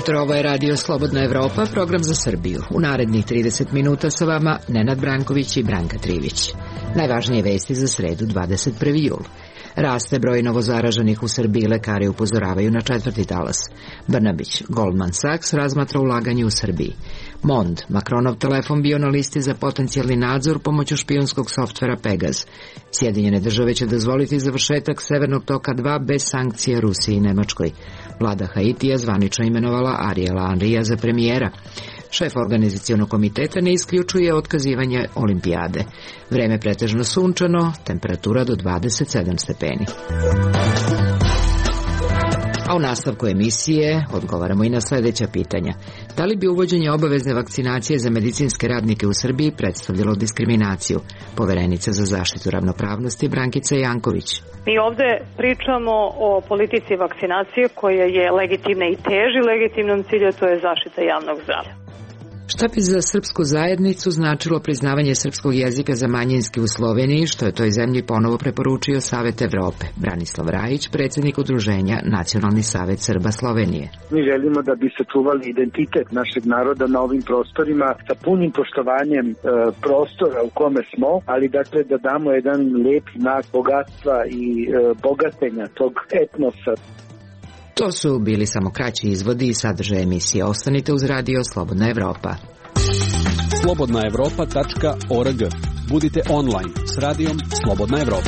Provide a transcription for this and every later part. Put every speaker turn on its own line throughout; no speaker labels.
jutro, ovo je Radio Slobodna Evropa, program za Srbiju. U narednih 30 minuta sa vama Nenad Branković i Branka Trivić. Najvažnije vesti za sredu 21. jul. Raste broj novozaraženih u Srbiji, lekari upozoravaju na četvrti talas. Brnabić, Goldman Sachs razmatra ulaganje u Srbiji. Mond, Macronov telefon bio na listi za potencijalni nadzor pomoću špijunskog softvera Pegaz. Sjedinjene države će dozvoliti završetak Severnog toka 2 bez sankcije Rusiji i Nemačkoj. Vlada Haitija zvanično imenovala Ariela Henrya za premijera. Šef organizacionog komiteta ne isključuje otkazivanje olimpijade. Vreme pretežno sunčano, temperatura do 27 stepeni. A u nastavku emisije odgovaramo i na sljedeća pitanja. Da li bi uvođenje obavezne vakcinacije za medicinske radnike u Srbiji predstavljalo diskriminaciju? Poverenica za zaštitu ravnopravnosti Brankica Janković.
Mi ovde pričamo o politici vakcinacije koja je legitimna i teži legitimnom cilju, to je zaštita javnog zdravlja.
Šta bi za srpsku zajednicu značilo priznavanje srpskog jezika za manjinski u Sloveniji, što je toj zemlji ponovo preporučio Savet Evrope? Branislav Rajić, predsjednik udruženja Nacionalni savet Srba Slovenije.
Mi želimo da bi sačuvali identitet našeg naroda na ovim prostorima sa punim poštovanjem prostora u kome smo, ali dakle da damo jedan lep znak bogatstva i bogatenja tog etnosa.
To su bili samo kraći izvodi i sadržaj emisije. Ostanite uz Radio Slobodna Evropa.
slobodnaevropa.org. Budite online s radijom Slobodna Evropa.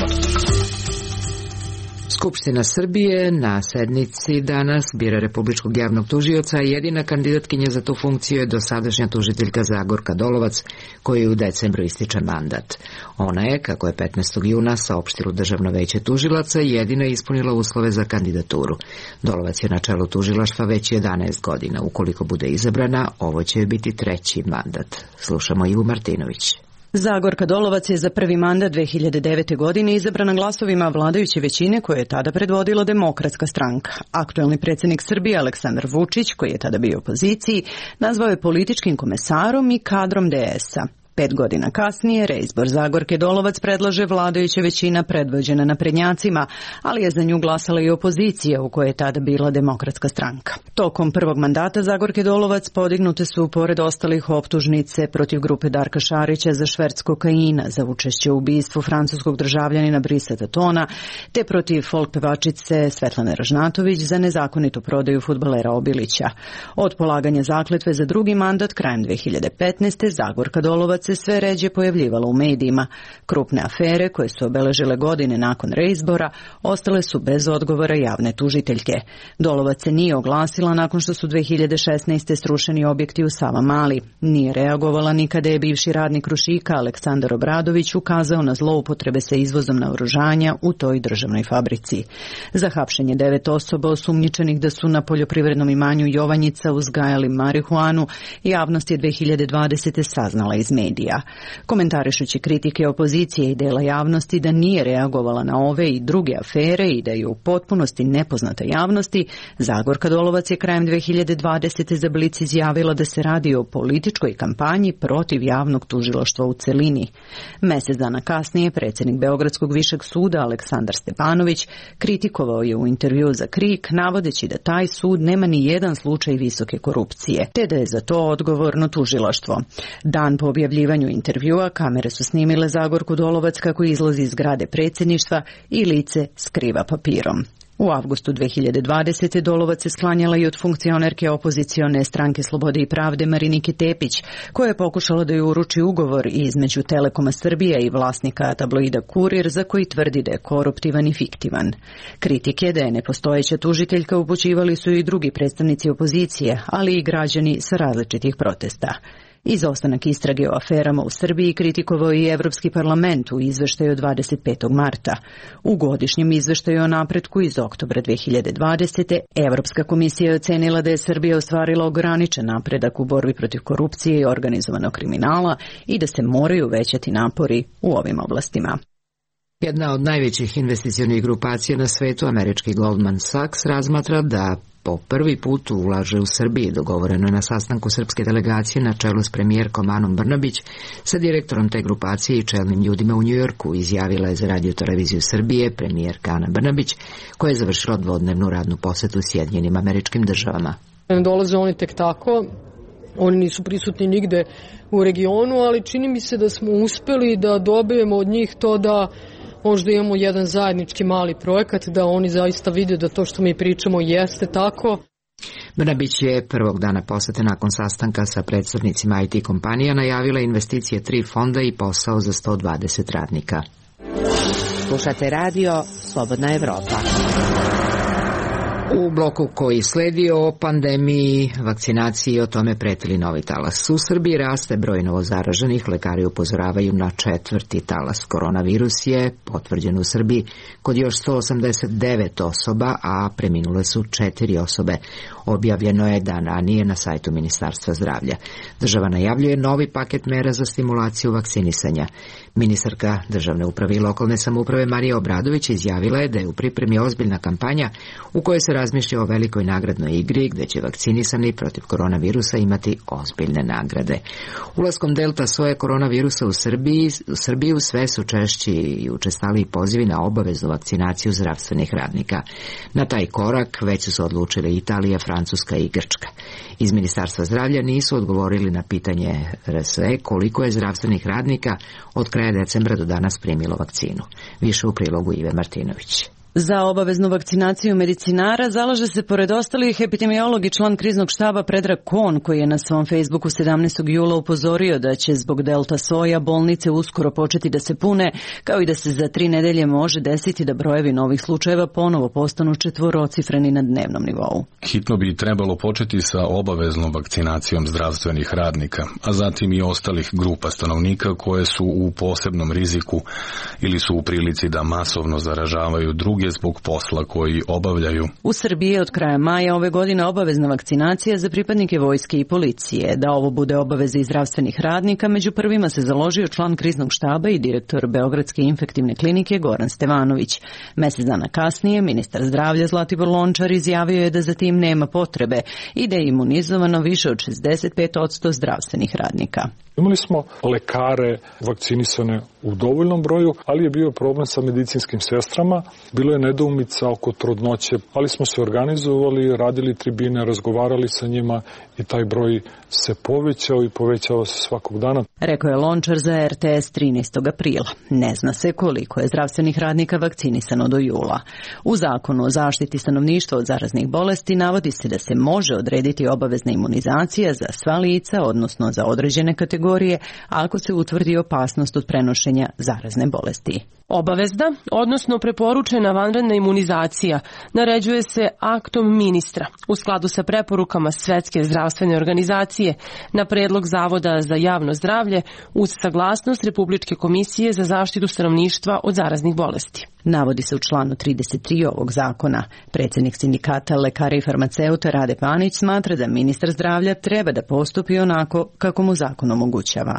Skupština Srbije na sednici danas bira republičkog javnog tužioca, a jedina kandidatkinja za tu funkciju je dosadašnja tužiteljka Zagorka Dolovac, kojoj u decembru ističe mandat. Ona je, kako je 15. juna saopštilo Državno veće tužilaca, jedina ispunila uslove za kandidaturu. Dolovac je na čelu tužilaštva već 11 godina. Ukoliko bude izabrana, ovo će biti treći mandat. Slušamo Ivu Martinović.
Zagorka Dolovac je za prvi mandat 2009. godine izabrana glasovima vladajuće većine koje je tada predvodila Demokratska stranka. Aktuelni predsjednik Srbije Aleksandar Vučić, koji je tada bio u opoziciji, nazvao je političkim komesarom i kadrom DS-a. 5 godina kasnije reizbor Zagorke Dolovac predlaže vladajuća većina predvođena naprednjacima, ali je za nju glasala i opozicija u kojoj je tada bila Demokratska stranka. Tokom prvog mandata Zagorke Dolovac podignute su pored ostalih optužnice protiv grupe Darka Šarića za šverc kokaina, za učešće u ubistvu francuskog državljanina Brisa Tatona, te protiv folk pevačice Svetlane Ražnatović za nezakonitu prodaju fudbalera Obilića. Od polaganja zakletve za drugi mandat krajem 2015. Zagorka Dolovac se sve ređe pojavljivala u medijima. Krupne afere koje su obeležile godine nakon reizbora ostale su bez odgovora javne tužiteljke. Dolovac se nije oglasila nakon što su 2016. srušeni objekti u Savamali. Nije reagovala ni kada je bivši radnik Krušika Aleksandar Obradović ukazao na zloupotrebe sa izvozom naoružanja u toj državnoj fabrici. Za hapšenje 9 osoba osumnjičenih da su na poljoprivrednom imanju Jovanjica uzgajali marihuanu, javnost je 2020. saznala iz medija. Komentarišući kritike opozicije i dela javnosti da nije reagovala na ove i druge afere i da je u potpunosti nepoznata javnosti, Zagorka Dolovac je krajem 2020. za Blic izjavila da se radi o političkoj kampanji protiv javnog tužilaštva u celini. Mjesec dana kasnije predsjednik Beogradskog višeg suda Aleksandar Stepanović kritikovao je u intervju za KRIK navodeći da taj sud nema ni jedan slučaj visoke korupcije, te da je za to odgovorno tužilaštvo. Dan po objavljivanju intervjua kamere su snimile Zagorku Dolovac kako izlazi iz zgrade predsjedništva i lice skriva papirom. U avgustu 2020. Dolovac se sklanjala i od funkcionerke opozicione stranke Slobode i pravde Marinike Tepić, koja je pokušala da ju uruči ugovor između Telekoma Srbije i vlasnika tabloida Kurir, za koji tvrdi da je koruptivan i fiktivan. Kritike da je nepostojeća tužiteljka upućivali su i drugi predstavnici opozicije, ali i građani sa različitih protesta. Izostanak istrage o aferama u Srbiji kritikovao i Evropski parlament u izveštaju od 25. marta. U godišnjem izveštaju o napretku iz oktobra 2020. Evropska komisija je ocenila da je Srbija ostvarila ograničen napredak u borbi protiv korupcije i organizovanog kriminala i da se moraju uvećati napori u ovim oblastima.
Jedna od najvećih investicionih grupacija na svetu, američki Goldman Sachs, razmatra da po prvi put ulaže u Srbiji. Dogovoreno je na sastanku srpske delegacije na čelu s premijerkom Anom Brnabić sa direktorom te grupacije i čelnim ljudima u Njujorku, izjavila je za Radio-televiziju Srbije premijerka Ana Brnabić, koja je završila dvodnevnu radnu posetu Sjedinjenim Američkim Državama.
Ne dolaze oni tek tako, oni nisu prisutni nigde u regionu, ali čini mi se da smo uspeli da dobijemo od njih to da možda imamo jedan zajednički mali projekat, da oni zaista vide da to što mi pričamo jeste tako.
Brnabić je prvog dana posete nakon sastanka sa predstavnicima IT kompanija najavila investicije 3 fonda i posao za 120 radnika.
Slušate radio Slobodna Evropa.
U bloku koji sledi o pandemiji, vakcinaciji, o tome pretili novi talas. U Srbiji raste broj novozaraženih, lekari upozoravaju na 4. talas. Koronavirus je potvrđen u Srbiji kod još 189 osoba, a preminule su 4 osobe. Objavljeno je dan ranije na sajtu Ministarstva zdravlja. Država najavljuje novi paket mera za stimulaciju vakcinisanja. Ministarka državne uprave i lokalne samouprave Marija Obradović izjavila je da je u pripremi ozbiljna kampanja u kojoj se razmišlja o velikoj nagradnoj igri gde će vakcinisani protiv koronavirusa imati ozbiljne nagrade. Ulaskom delta soje koronavirusa u Srbiju sve su češći i učestaliji pozivi na obaveznu vakcinaciju zdravstvenih radnika. Na taj korak već su se odlučile Italija, Francuska i Grčka. Iz Ministarstva zdravlja nisu odgovorili na pitanje RSE koliko je zdravstvenih radnika od kraja decembra do danas primilo vakcinu. Više u prilogu Ive Martinović.
Za obaveznu vakcinaciju medicinara zalaže se pored ostalih epidemiolog i član kriznog štaba Predrag Kon, koji je na svom Facebooku 17. jula upozorio da će zbog delta soja bolnice uskoro početi da se pune, kao i da se za 3 nedelje može desiti da brojevi novih slučajeva ponovo postanu četvorocifreni na dnevnom nivou.
Hitno bi trebalo početi sa obaveznom vakcinacijom zdravstvenih radnika, a zatim i ostalih grupa stanovnika koje su u posebnom riziku ili su u prilici da masovno zaražavaju druge zbog posla koji obavljaju.
U Srbiji je od kraja maja ove godine obavezna vakcinacija za pripadnike vojske i policije. Da ovo bude obaveza i zdravstvenih radnika, među prvima se založio član kriznog štaba i direktor Beogradske infektivne klinike Goran Stevanović. Mesec dana kasnije ministar zdravlja Zlatibor Lončar izjavio je da za tim nema potrebe i da je imunizovano više od 65% zdravstvenih radnika.
Imali smo lekare vakcinisane u dovoljnom broju, ali je bio problem sa medicinskim sestrama. Bilo je nedoumica oko trudnoće, ali smo se organizovali, radili tribine, razgovarali sa njima i taj broj se povećao i povećava se svakog dana.
Rekao je Lončar za RTS 13. aprila. Ne zna se koliko je zdravstvenih radnika vakcinisano do jula. U zakonu o zaštiti stanovništva od zaraznih bolesti navodi se da se može odrediti obavezna imunizacija za sva lica, odnosno za određene kategorije, ako se utvrdi opasnost od prenošenja zarazne bolesti.
Obavezna, odnosno preporučena vanredna imunizacija, naređuje se aktom ministra u skladu sa preporukama Svetske zdravstvene organizacije na predlog Zavoda za javno zdravlje uz saglasnost Republičke komisije za zaštitu stanovništva od zaraznih bolesti.
Navodi se u članu 33 ovog zakona. Predsjednik sindikata lekara i farmaceuta Rade Panić smatra da ministar zdravlja treba da postupi onako kako mu zakon omogućava.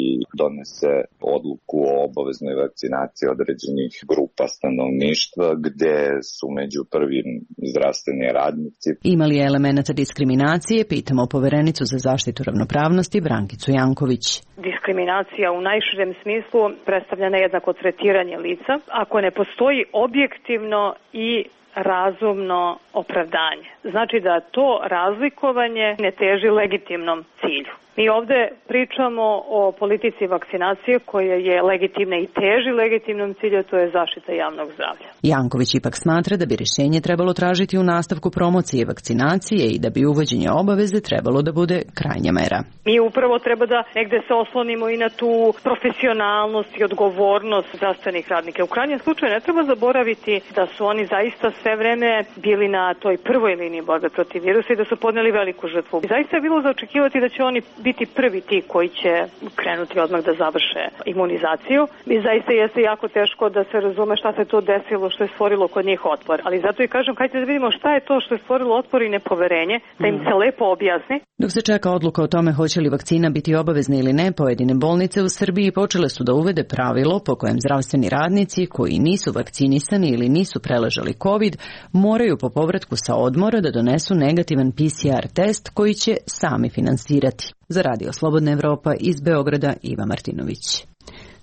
Donese odluku o obaveznoj vakcinaciji određenih grupa stanovništva gde su među prvim zdravstveni radnici.
Ima li elemenata diskriminacije? Pitamo poverenicu za zaštitu ravnopravnosti Brankicu Janković.
Diskriminacija u najširem smislu predstavlja nejednako tretiranje lica ako ne postoji objektivno i razumno opravdanje. Znači da to razlikovanje ne teži legitimnom cilju. Mi ovde pričamo o politici vakcinacije koja je legitimna i teži legitimnom cilju, to je zaštita javnog zdravlja.
Janković ipak smatra da bi rješenje trebalo tražiti u nastavku promocije vakcinacije i da bi uvođenje obaveze trebalo da bude krajnja mera.
Mi upravo treba da negde se oslonimo i na tu profesionalnost i odgovornost zdravstvenih radnika. U krajnjem slučaju ne treba zaboraviti da su oni zaista sve vreme bili na toj prvoj liniji borbe protiv virusa i da su podneli veliku žrtvu. I zaista je bilo za očekivati da će oni biti prvi ti koji će krenuti odmah da završe imunizaciju. I zaista jeste jako teško da se razume šta se to desilo, što je stvorilo kod njih otpor. Ali zato i kažem, hajde da vidimo šta je to što je stvorilo otpor i nepoverenje, da im se lepo objasni.
Dok se čeka odluka o tome hoće li vakcina biti obavezna ili ne, pojedine bolnice u Srbiji počele su da uvede pravilo po kojem zdravstveni radnici koji nisu vakcinisani ili nisu preležali COVID moraju po povratku sa odmora da donesu negativan PCR test koji će sami finansirati. Za Radio Slobodna Evropa iz Beograda Iva Martinović.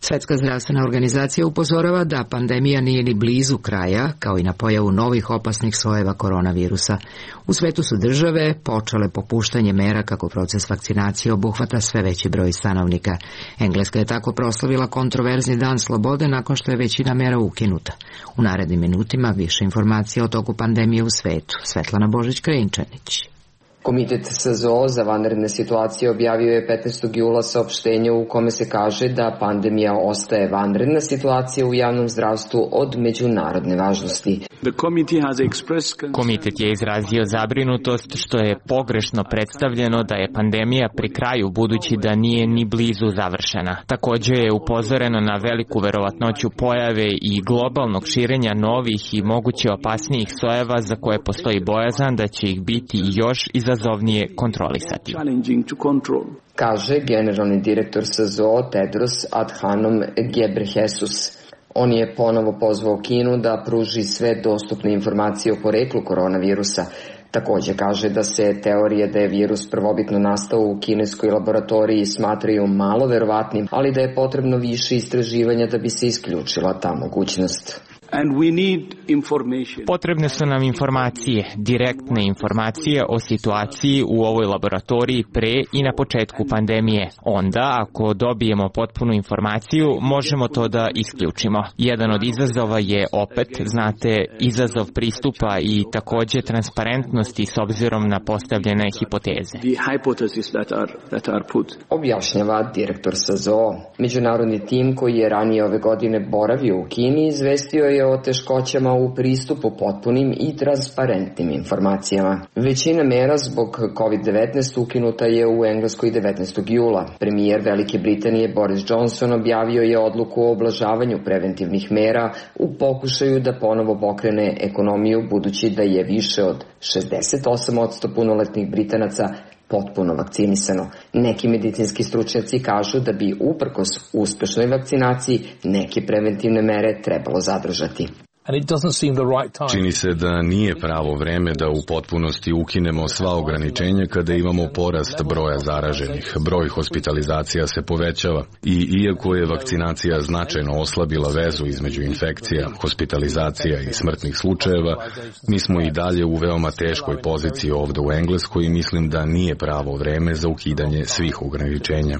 Svetska zdravstvena organizacija upozorava da pandemija nije ni blizu kraja, kao i na pojavu novih opasnih sojeva koronavirusa. U svetu su države počele popuštanje mera kako proces vakcinacije obuhvata sve veći broj stanovnika. Engleska je tako proslavila kontroverzni dan slobode nakon što je većina mera ukinuta. U narednim minutima više informacija o toku pandemije u svetu. Svetlana Božić-Krejnčanić.
Komitet SZO za vanredne situacije objavio je 15. jula saopštenje u kome se kaže da pandemija ostaje vanredna situacija u javnom zdravstvu od međunarodne važnosti.
Komitet je izrazio zabrinutost što je pogrešno predstavljeno da je pandemija pri kraju, budući da nije ni blizu završena. Također je upozoreno na veliku verovatnoću pojave i globalnog širenja novih i moguće opasnijih sojeva za koje postoji bojazan da će ih biti još izazovnije kontrolisati.
Kaže generalni direktor SZO Tedros Adhanom Ghebreyesus. On je ponovo pozvao Kinu da pruži sve dostupne informacije o poreklu koronavirusa. Također kaže da se teorije da je virus prvobitno nastao u kineskoj laboratoriji smatraju malo verovatnim, ali da je potrebno više istraživanja da bi se isključila ta mogućnost.
Potrebne su nam informacije, direktne informacije o situaciji u ovoj laboratoriji pre i na početku pandemije. Onda, ako dobijemo potpunu informaciju, možemo to da isključimo. Jedan od izazova je opet, znate, izazov pristupa i također transparentnosti s obzirom na postavljene hipoteze.
Objašnjava direktor SZO. Međunarodni tim koji je ranije ove godine boravio u Kini izvestio je o teškoćama u pristupu potpunim i transparentnim informacijama. Većina mera zbog COVID-19 ukinuta je u Engleskoj 19. jula. Premijer Velike Britanije Boris Johnson objavio je odluku o oblažavanju preventivnih mera u pokušaju da ponovo pokrene ekonomiju, budući da je više od 68% punoletnih Britanaca potpuno vakcinisano. Neki medicinski stručnjaci kažu da bi uprkos uspešnoj vakcinaciji neke preventivne mere trebalo zadržati.
Čini se da nije pravo vreme da u potpunosti ukinemo sva ograničenja kada imamo porast broja zaraženih. Broj hospitalizacija se povećava i iako je vakcinacija značajno oslabila vezu između infekcija, hospitalizacija i smrtnih slučajeva, mi smo i dalje u veoma teškoj poziciji ovdje u Engleskoj i mislim da nije pravo vreme za ukidanje svih ograničenja.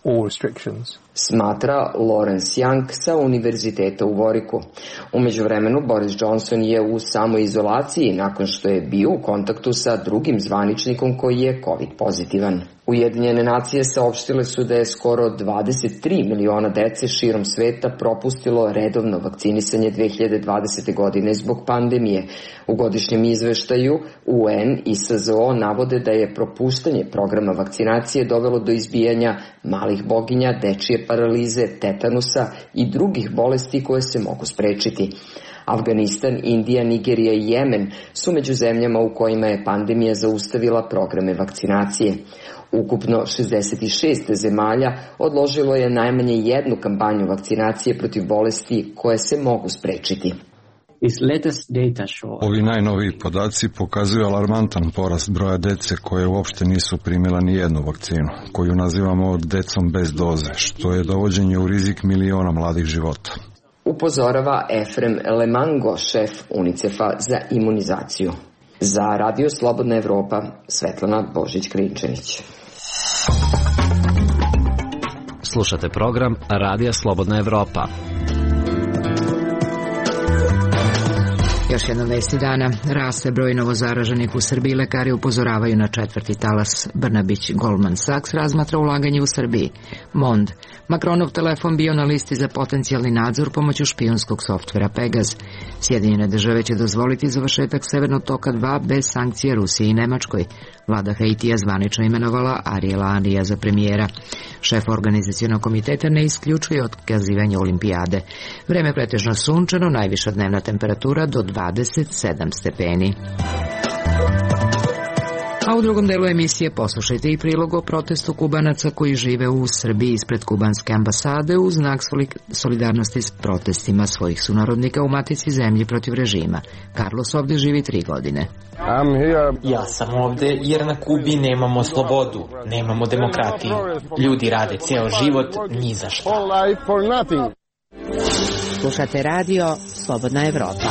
Smatra Lawrence Young sa Univerziteta u Warwicku. U međuvremenu Boris Johnson je u samoizolaciji nakon što je bio u kontaktu sa drugim zvaničnikom koji je COVID pozitivan. Ujedinjene nacije saopštile su da je skoro 23 miliona dece širom sveta propustilo redovno vakcinisanje 2020. godine zbog pandemije. U godišnjem izveštaju UN i SZO navode da je propuštanje programa vakcinacije dovelo do izbijanja malih boginja, dečije paralize, tetanusa i drugih bolesti koje se mogu sprečiti. Afganistan, Indija, Nigerija i Jemen su među zemljama u kojima je pandemija zaustavila programe vakcinacije. Ukupno 66 zemalja odložilo je najmanje jednu kampanju vakcinacije protiv bolesti koje se mogu sprečiti.
Ovi najnoviji podaci pokazuju alarmantan porast broja dece koje uopšte nisu primila ni jednu vakcinu, koju nazivamo decom bez doze, što je dovođenje u rizik miliona mladih života.
Upozorava Efrem Lemango, šef UNICEF-a za imunizaciju. Za Radio Slobodna Evropa, Svetlana Božić-Krejnčanić.
Slušate program Radija Slobodna Evropa.
Još jedna vesti dana. Raste broj novozaraženih u Srbiji. Lekari upozoravaju na četvrti talas. Brnabić Goldman Sachs razmatra ulaganje u Srbiji. Mond. Macronov telefon bio na listi za potencijalni nadzor pomoću špijunskog softvera Pegaz. Sjedinjene države će dozvoliti završetak Severnog toka 2 bez sankcije Rusiji i Nemačkoj. Vlada Haitija zvanično imenovala Ariela Anrija za premijera. Šef organizacionog komiteta ne isključuje otkazivanje olimpijade. Vreme pretežno sunčano, najviša dnevna temperatura do 27 stepeni. A u drugom delu emisije poslušajte i prilog o protestu Kubanaca koji žive u Srbiji ispred kubanske ambasade u znak solidarnosti s protestima svojih sunarodnika u matici zemlji protiv režima. Carlos ovdje živi 3 godine.
Ja sam ovde jer na Kubi nemamo slobodu, nemamo demokratiju. Ljudi rade ceo život ni za šta.
Slušate radio Slobodna Evropa.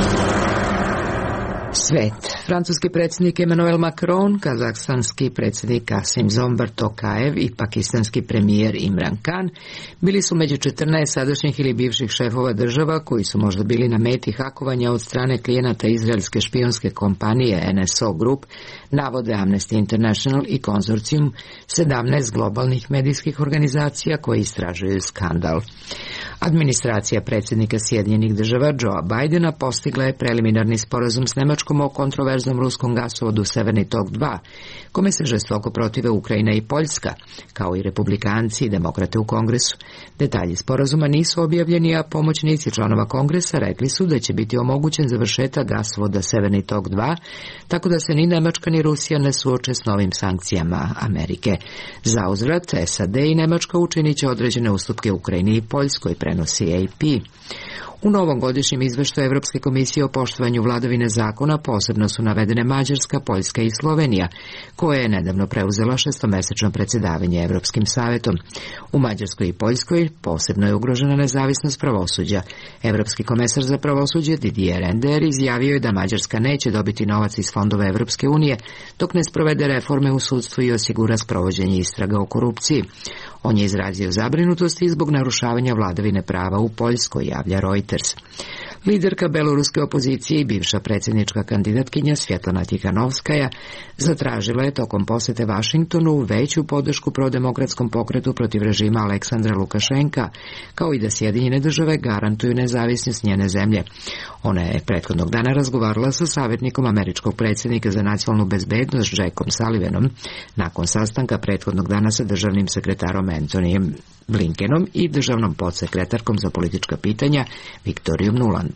Svet. Francuski predsjednik Emmanuel Macron, kazahstanski predsjednik Kasim-Jomart Tokajev i pakistanski premijer Imran Khan bili su među 14 sadašnjih ili bivših šefova država koji su možda bili na meti hakovanja od strane klijenata izraelske špijunske kompanije NSO Group, navode Amnesty International i konzorcijum 17 globalnih medijskih organizacija koje istražuju skandal. Administracija predsjednika Sjedinjenih država Joea Bidena postigla je preliminarni sporazum s Nemačkom o kontroverznom ruskom gasovodu Severni tok 2, kome se žestoko protive Ukrajina i Poljska, kao i republikanci i demokrate u Kongresu. Detalji sporazuma nisu objavljeni, a pomoćnici članova Kongresa rekli su da će biti omogućen završetak gasovoda Severni tok 2, tako da se ni Nemačka ni Rusija ne suoče s novim sankcijama Amerike. Za uzvrat, SAD i Nemačka učinit će određene ustupke Ukrajini i Poljskoj, prenosi AP. U novom godišnjem izveštaju Evropske komisije o poštovanju vladavine zakona posebno su navedene Mađarska, Poljska i Slovenija, koja je nedavno preuzela 6-mesečno predsjedavanje Evropskim savetom. U Mađarskoj i Poljskoj posebno je ugrožena nezavisnost pravosuđa. Evropski komesar za pravosuđe Didier Reynders izjavio je da Mađarska neće dobiti novac iz fondova Evropske unije dok ne sprovede reforme u sudstvu i osigura sprovođenje istraga o korupciji. On je izrazio zabrinutost i zbog narušavanja vladavine prava u Poljskoj, javlja Reuters. Liderka beloruske opozicije i bivša predsjednička kandidatkinja Svjetlana Tihanovskaja zatražila je tokom posete Vašingtonu veću podršku prodemokratskom pokretu protiv režima Aleksandra Lukašenka, kao i da Sjedinjene države garantuju nezavisnost njene zemlje. Ona je prethodnog dana razgovarala sa savjetnikom američkog predsjednika za nacionalnu bezbednost Jackom Sullivanom nakon sastanka prethodnog dana sa državnim sekretarom Antonyjem Blinkenom i državnom podsekretarkom za politička pitanja Viktorijom Nuland.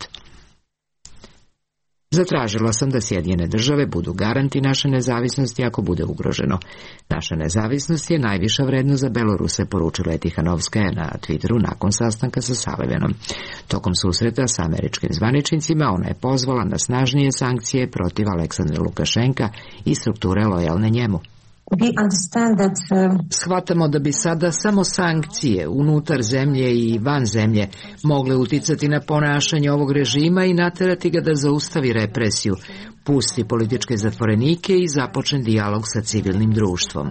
Zatražila sam da Sjedinjene države budu garanti naše nezavisnosti ako bude ugroženo. Naša nezavisnost je najviša vrednost za Beloruse, poručila je Tihanovskaja na Twitteru nakon sastanka sa Sullivanom. Tokom susreta sa američkim zvaničnicima ona je pozvala na snažnije sankcije protiv Aleksandra Lukašenka i strukture lojalne njemu. Shvatamo da bi sada samo sankcije unutar zemlje i van zemlje mogle uticati na ponašanje ovog režima i naterati ga da zaustavi represiju, pusti političke zatvorenike i započne dijalog sa civilnim društvom.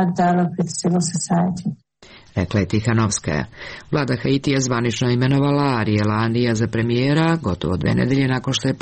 Rekla je Tihanovskaja. Vlada Haitija zvanično imenovala Ariela Andija za premijera gotovo 2 nedelje nakon što je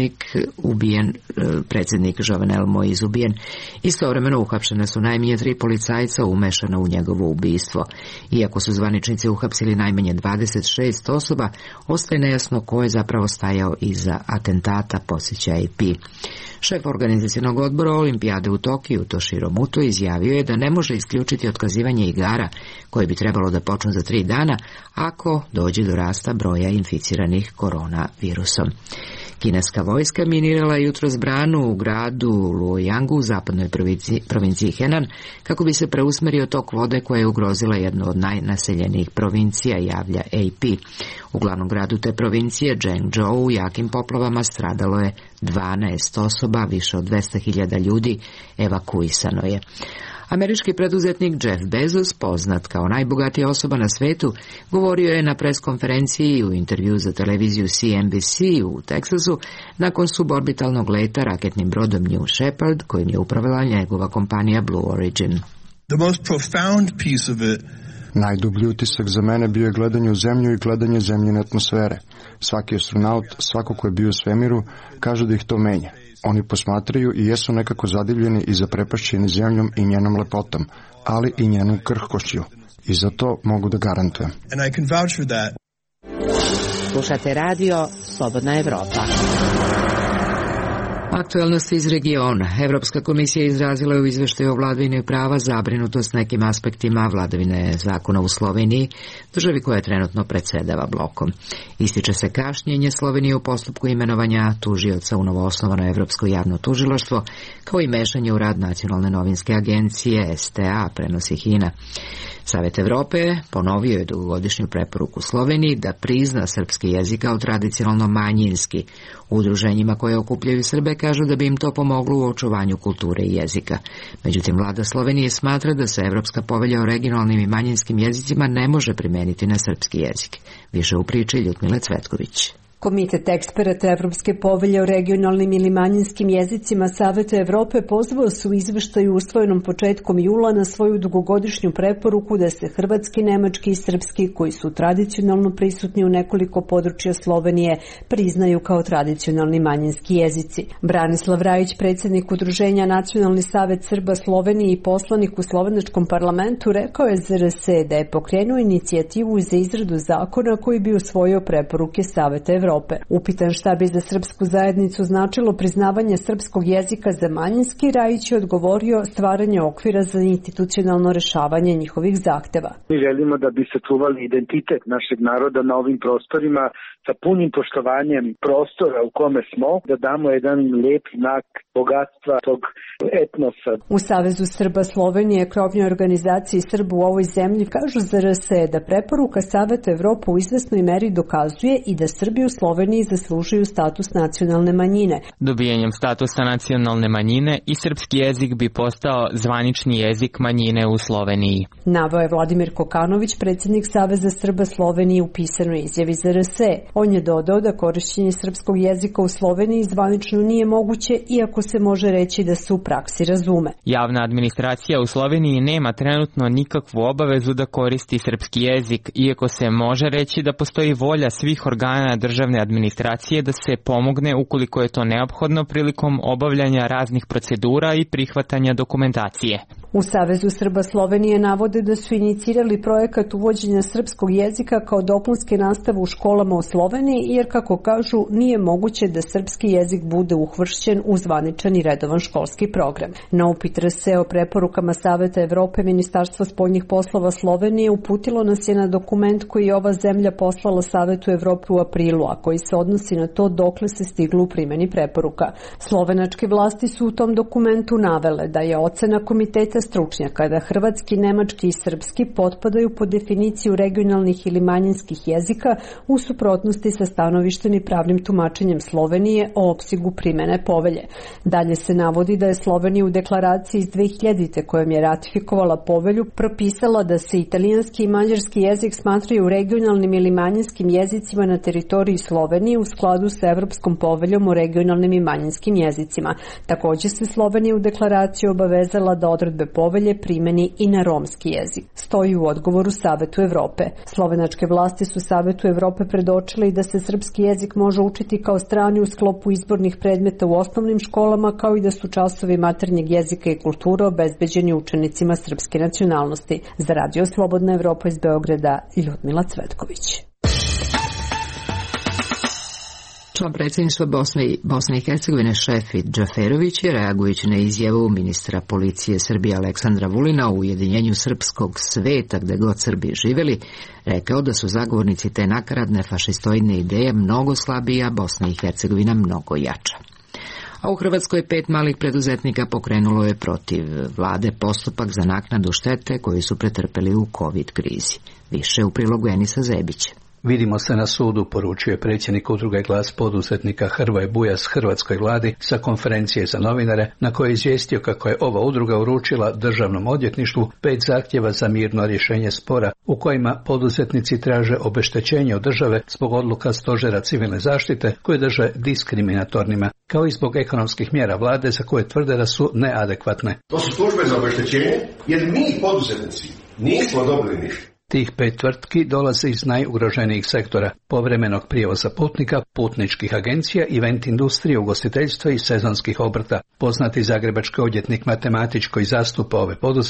predsjednik Jovenel Moïse ubijen. Istovremeno uhapšene su najmanje 3 policajca umešana u njegovo ubistvo. Iako su zvaničnici uhapsili najmanje 26 osoba, ostaje nejasno ko je zapravo stajao iza atentata, podsjeća AP. Šef organizacionog odbora Olimpijade u Tokiju, Toshiro Muto, izjavio je da ne može isključiti otkazivanje igara koje bi trebalo da počnu za 3 dana ako dođe do rasta broja inficiranih koronavirusom. Kineska vojska minirala jutros branu u gradu Luoyangu u zapadnoj provinciji Henan kako bi se preusmerio tok vode koja je ugrozila jednu od najnaseljenijih provincija, javlja AP. U glavnom gradu te provincije, Zhengzhou, u jakim poplavama stradalo je 12 osoba, više od 200.000 ljudi evakuisano je. Američki preduzetnik Jeff Bezos, poznat kao najbogatija osoba na svetu, govorio je na preskonferenciji i u intervju za televiziju CNBC u Teksasu nakon suborbitalnog leta raketnim brodom New Shepard kojim je upravila njegova kompanija Blue Origin.
The most profound piece of it.
Najdublji utisak za mene bio je gledanje u zemlju i gledanje zemljine atmosfere. Svaki astronaut, svako ko je bio u svemiru, kaže da ih to menja. Oni posmatraju i jesu nekako zadivljeni i zaprepašćeni zemljom i njenom lepotom, ali i njenom krhkošću. I za to mogu da garantujem.
And I can vouch for that.
Slušate radio Slobodna Evropa.
Aktuelnosti iz regiona. Evropska komisija izrazila je u izveštaju o vladavini prava zabrinutost nekim aspektima vladavine zakona u Sloveniji, državi koja trenutno predsedava blokom. Ističe se kašnjenje Slovenije u postupku imenovanja tužioca u novoosnovano Evropsko javno tužilaštvo, kao i mešanje u rad Nacionalne novinske agencije STA, prenosi HINA. Savet Evrope ponovio je dugogodišnju preporuku Sloveniji da prizna srpski jezik kao tradicionalno manjinski. Udruženjima koje okupljaju Srbe kažu da bi im to pomoglo u očuvanju kulture i jezika. Međutim, vlada Slovenije smatra da se Evropska povelja o regionalnim i manjinskim jezicima ne može primeniti na srpski jezik. Više u priči Ljudmile Cvetković.
Komitet eksperata Evropske povelje o regionalnim ili manjinskim jezicima Saveta Evrope pozvao se u izveštaju usvojenom početkom jula na svoju dugogodišnju preporuku da se hrvatski, nemački i srpski, koji su tradicionalno prisutni u nekoliko područja Slovenije, priznaju kao tradicionalni manjinski jezici. Branislav Rajić, predsjednik Udruženja Nacionalni savet Srba Slovenije i poslanik u slovenačkom parlamentu, rekao je za RS da je pokrenuo inicijativu za izradu zakona koji bi usvojio preporuke Saveta Evrope. Upitan šta bi za srpsku zajednicu značilo priznavanje srpskog jezika za manjinski, Rajić je odgovorio stvaranje okvira za institucionalno rešavanje njihovih zahteva.
Mi želimo da bi sačuvali identitet našeg naroda na ovim prostorima sa punim poštovanjem prostora u kome smo, da damo jedan lep znak bogatstva tog etnosa.
U Savezu Srba Slovenije, krovnoj organizaciji Srba u ovoj zemlji, kažu za RS da preporuka Saveta Evrope u izvesnoj meri dokazuje i da Srbi u Sloveniji zaslužuju status nacionalne manjine.
Dobijanjem statusa nacionalne manjine i srpski jezik bi postao zvanični jezik manjine u Sloveniji.
Naveo je Vladimir Kokanović, predsjednik Saveza Srba Slovenije, u pisanoj izjavi za RS. On je dodao da korišćenje srpskog jezika u Sloveniji zvanično nije moguće, iako se može reći da se u praksi razume.
Javna administracija u Sloveniji nema trenutno nikakvu obavezu da koristi srpski jezik, iako se može reći da postoji volja svih organa državne administracije da se pomogne ukoliko je to neophodno prilikom obavljanja raznih procedura i prihvatanja dokumentacije.
U Savezu Srba Slovenije navode da su inicirali projekat uvođenja srpskog jezika kao dopunske nastave u školama u Sloveniji, jer, kako kažu, nije moguće da srpski jezik bude uhvršćen u zvaničan i redovan školski program. Na upit RS o preporukama Saveta Evrope, Ministarstvo spoljnih poslova Slovenije uputilo nas je na dokument koji je ova zemlja poslala Savetu Evrope u aprilu, a koji se odnosi na to dokle se stiglo u primjeni preporuka. Slovenačke vlasti su u tom dokumentu navele da je ocena komiteta stručnjaka da hrvatski, nemački i srpski potpadaju pod definiciju regionalnih ili manjinskih jezika u suprotnosti sa stanovištem i pravnim tumačenjem Slovenije o opsegu primene povelje. Dalje se navodi da je Slovenija u deklaraciji iz 2000. kojom je ratifikovala povelju propisala da se italijanski i mađarski jezik smatraju regionalnim ili manjinskim jezicima na teritoriji Slovenije u skladu sa Evropskom poveljom o regionalnim i manjinskim jezicima. Također se Slovenija u deklaraciji obavezala da odredbe povelje primeni i na romski jezik. Stoji u odgovoru Savetu Evrope. Slovenačke vlasti su Savetu Evrope predočili da se srpski jezik može učiti kao strani u sklopu izbornih predmeta u osnovnim školama, kao i da su časovi maternjeg jezika i kulture obezbeđeni učenicima srpske nacionalnosti. Za Radio Slobodna Evropa iz Beograda, Ljudmila Cvetković.
Član predsjedništva Bosne i Hercegovine Šefik Džaferović je, reagujući na izjavu ministra policije Srbije Aleksandra Vulina u ujedinjenju srpskog sveta gde god Srbi živeli, rekao da su zagovornici te nakaradne fašistoidne ideje mnogo slabiji, a Bosna i Hercegovina mnogo jača. A u Hrvatskoj 5 malih preduzetnika pokrenulo je protiv vlade postupak za naknadu štete koju su pretrpeli u COVID krizi. Više u prilogu Enisa Zebića.
Vidimo se na sudu, poručio je predsjednik udruge Glas poduzetnika Hrvoje Bujas hrvatskoj vladi sa konferencije za novinare, na kojoj je izvijestio kako je ova udruga uručila državnom odvjetništvu 5 zahtjeva za mirno rješenje spora u kojima poduzetnici traže obeštećenje od države zbog odluka Stožera civilne zaštite koje drže diskriminatornima, kao i zbog ekonomskih mjera vlade za koje tvrde da su neadekvatne.
To su tužbe za obeštećenje jer mi poduzetnici nismo dobili ništa.
Tih 5 tvrtki dolaze iz najugroženijih sektora: povremenog prijevoza putnika, putničkih agencija, event industrije, ugostiteljstva i sezonskih obrta. Poznati zagrebački odvjetnik Matematić koji zastupa ove poduzetnike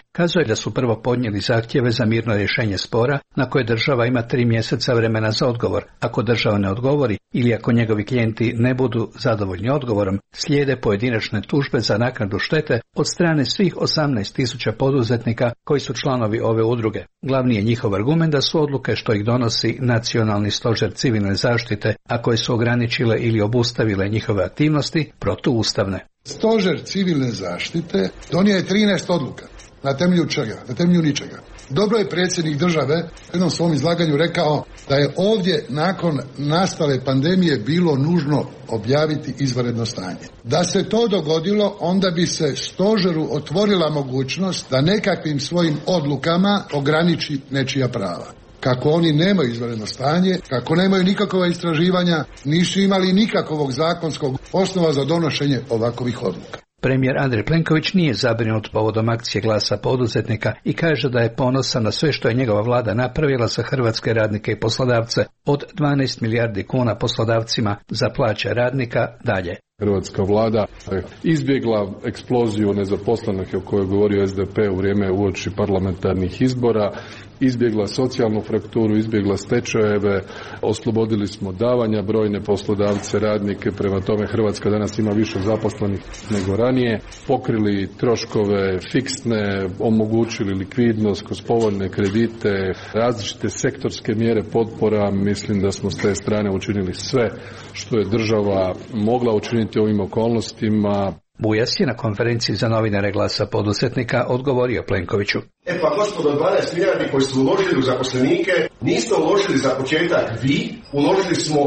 kazuje da su prvo podnijeli zahtjeve za mirno rješenje spora na koje država ima 3 mjeseca vremena za odgovor. Ako država ne odgovori ili ako njegovi klijenti ne budu zadovoljni odgovorom, slijede pojedinačne tužbe za naknadu štete od strane svih 18.000 poduzetnika koji su članovi ove udruge. Glavni je njihov argument da su odluke što ih donosi Nacionalni stožer civilne zaštite, a koje su ograničile ili obustavile njihove aktivnosti, protuustavne.
Stožer civilne zaštite donio je 13 odluka. Na temelju čega? Na temelju ničega. Dobro je predsjednik države u jednom svom izlaganju rekao da je ovdje nakon nastale pandemije bilo nužno objaviti izvanredno stanje. Da se to dogodilo, onda bi se stožeru otvorila mogućnost da nekakvim svojim odlukama ograniči nečija prava. Kako oni nemaju izvanredno stanje, kako nemaju nikakva istraživanja, nisu imali nikakvog zakonskog osnova za donošenje ovakvih odluka.
Premijer Andrej Plenković nije zabrinut povodom akcije Glasa poduzetnika i kaže da je ponosan na sve što je njegova vlada napravila za hrvatske radnike i poslodavce, od 12 milijardi kuna poslodavcima za plaće radnika dalje.
Hrvatska vlada je izbjegla eksploziju nezaposlenih o kojoj je govorio SDP u vrijeme uoči parlamentarnih izbora, izbjegla socijalnu frakturu, izbjegla stečajeve, oslobodili smo davanja brojne poslodavce, radnike, prema tome Hrvatska danas ima više zaposlenih nego ranije, pokrili troškove fiksne, omogućili likvidnost kroz povoljne kredite, različite sektorske mjere potpora. Mislim da smo s te strane učinili sve što je država mogla učiniti u ovim okolnostima.
Bujas je na konferenciji za novinare Glasa poduzetnika odgovorio Plenkoviću.
Pa gospodo, 12 milijardi koji ste uložili u zaposlenike, niste uložili za početak vi, uložili smo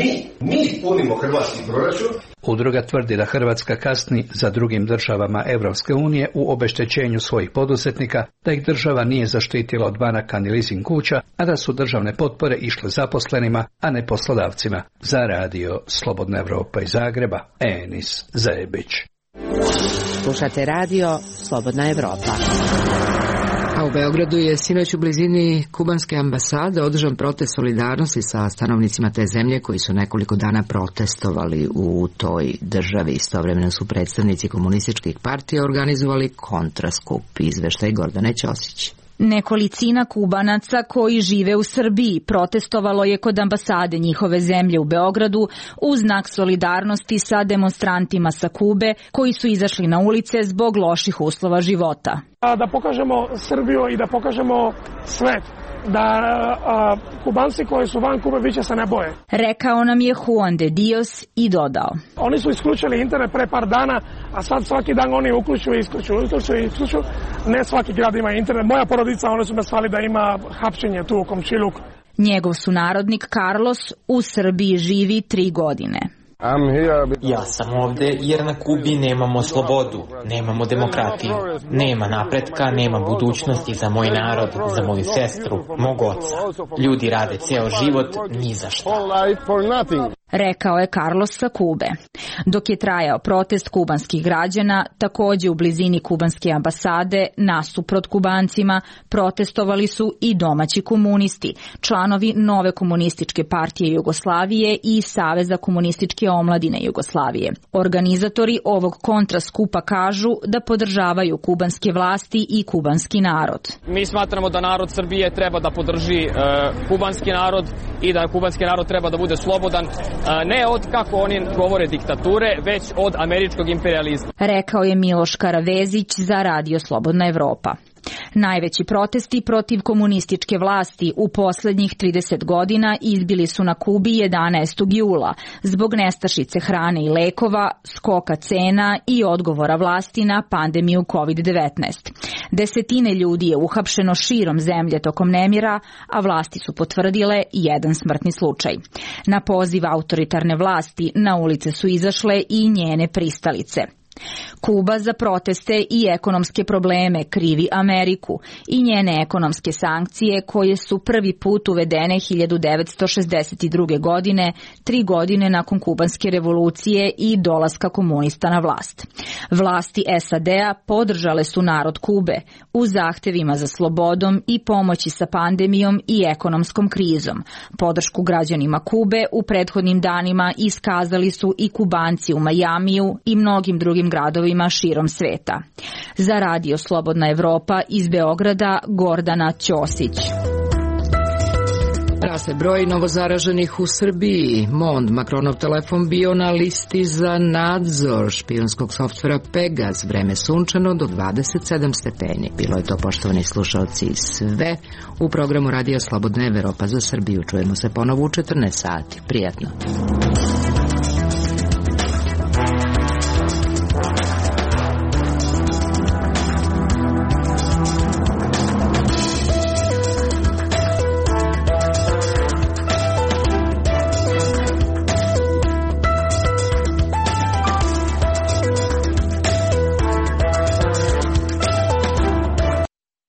mi punimo hrvatski proračun.
Udruga tvrdi da Hrvatska kasni za drugim državama Evropske unije u obeštećenju svojih poduzetnika, da ih država nije zaštitila od banaka ni leasing kuća, a da su državne potpore išle zaposlenima, a ne poslodavcima. Za radio Slobodna Evropa iz Zagreba, Enis Zebić.
Slušate radio Slobodna Evropa.
A u Beogradu je sinoć u blizini kubanske ambasade održan protest solidarnosti sa stanovnicima te zemlje koji su nekoliko dana protestovali u toj državi. Istovremeno su predstavnici komunističkih partija organizovali kontraskup. Izveštaj Gordane Ćosić.
Nekolicina Kubanaca koji žive u Srbiji protestovalo je kod ambasade njihove zemlje u Beogradu u znak solidarnosti sa demonstrantima sa Kube koji su izašli na ulice zbog loših uslova života.
Da pokažemo Srbiju i da pokažemo svet da Kubanci koji su van Kube više se ne boje.
Rekao nam je Juan de Dios i dodao.
Oni su isključili internet pre par dana, a sad svaki dan oni uključuju i isključuju. Ne svaki grad ima internet. Moja porodica, oni su me slali da ima hapšenje tu u Komšiluku.
Njegov sunarodnik Carlos u Srbiji živi 3 godine.
Ja sam ovde jer na Kubi nemamo slobodu, nemamo demokratiju, nema napretka, nema budućnosti za moj narod, za moju sestru, mog oca. Ljudi rade ceo život ni za šta.
Rekao je Carlos sa Kube. Dok je trajao protest kubanskih građana, takođe u blizini kubanske ambasade, nasuprot Kubancima, protestovali su i domaći komunisti, članovi Nove komunističke partije Jugoslavije i Saveza komunističke omladine Jugoslavije. Organizatori ovog kontraskupa kažu da podržavaju kubanske vlasti i kubanski narod.
Mi smatramo da narod Srbije treba da podrži kubanski narod i da kubanski narod treba da bude slobodan, ne od, kako oni govore, diktature, već od američkog imperializma.
Rekao je Miloš Karavezić za Radio Slobodna Evropa. Najveći protesti protiv komunističke vlasti u poslednjih 30 godina izbili su na Kubi 11. jula zbog nestašice hrane i lekova, skoka cena i odgovora vlasti na pandemiju COVID-19. Desetine ljudi je uhapšeno širom zemlje tokom nemira, a vlasti su potvrdile 1 smrtni slučaj. Na poziv autoritarne vlasti na ulice su izašle i njene pristalice. Kuba za proteste i ekonomske probleme krivi Ameriku i njene ekonomske sankcije koje su prvi put uvedene 1962. godine, 3 godine nakon kubanske revolucije i dolaska komunista na vlast. Vlasti SAD-a podržale su narod Kube u zahtevima za slobodom i pomoći sa pandemijom i ekonomskom krizom. Podršku građanima Kube u prethodnim danima iskazali su i Kubanci u Majamiju i mnogim drugim drugim gradovima širom sveta. Za Radio Slobodna Evropa iz Beograda Gordana Ćosić.
Raste broj novozaraženih u Srbiji. Mond, Macronov telefon bio na listi za nadzor špijunskog softvera Pegas. Vreme sunčano do 27 stepeni. Bilo je to, poštovani slušalci, sve u programu Radio Slobodna Evropa za Srbiju. Čujemo se ponovo u 14 sati. Prijatno.